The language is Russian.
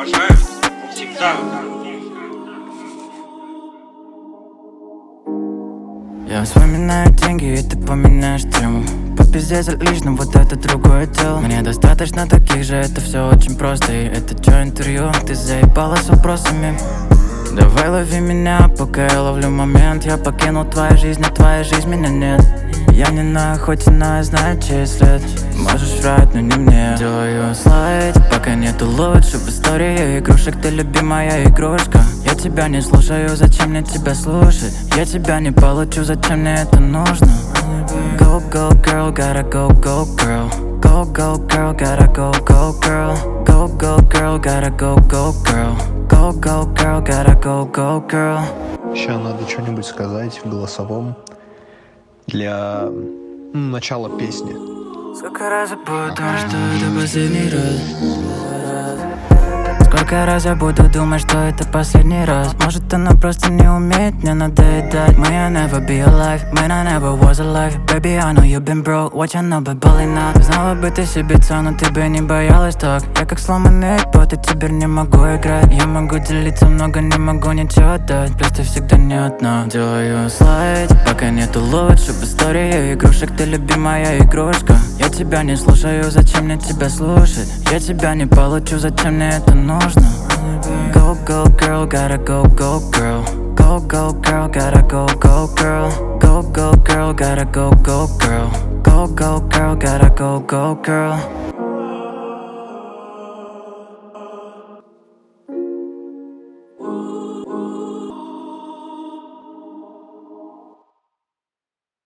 уважаю всегда. Я вспоминаю деньги, и ты поменяешь тему. Попиздец лично, вот это другое дело. Мне достаточно таких же, это все очень просто. И это чё интервью, ты заебала с вопросами. Давай лови меня, пока я ловлю момент. Я покинул твою жизнь, а твоя жизнь меня нет. Я не на охоте, но я знаю, чей след. Можешь врать, но не мне. Делаю слайд, пока нету лучше в истории игрушек. Ты любимая игрушка. Я тебя не слушаю, зачем мне тебя слушать? Я тебя не получу, зачем мне это нужно? Go, go, girl, gotta go, go, girl. Go, go, girl, gotta go, go, girl. Go, go, girl, gotta go, go, girl. Go, go, girl, gotta go, go, girl. Сейчас надо что-нибудь сказать в голосовом для начала песни. Сколько раз я буду думать, что это последний раз? Сколько раз я буду думать, что это последний раз? Может, она просто не умеет мне надоедать. May I never be alive, man, I never was alive. Baby, I know you've been broke, what you know about balling out. Знала бы ты себе цену, ты бы не боялась так. Я как сломанный iPod, и теперь не могу играть. Я могу делиться много, не могу ничего дать. Плюс ты всегда не одна. Делаю слайд, пока нету лучше в истории игрушек. Ты любимая игрушка. Я тебя не слушаю, зачем мне тебя слушать? Я тебя не получу, зачем мне это нужно? Go, go, girl, gotta go, go, girl. Go, go, girl, gotta go, go, girl. Go, go, girl, gotta go, go, girl. Go, go, girl, gotta go, go, girl.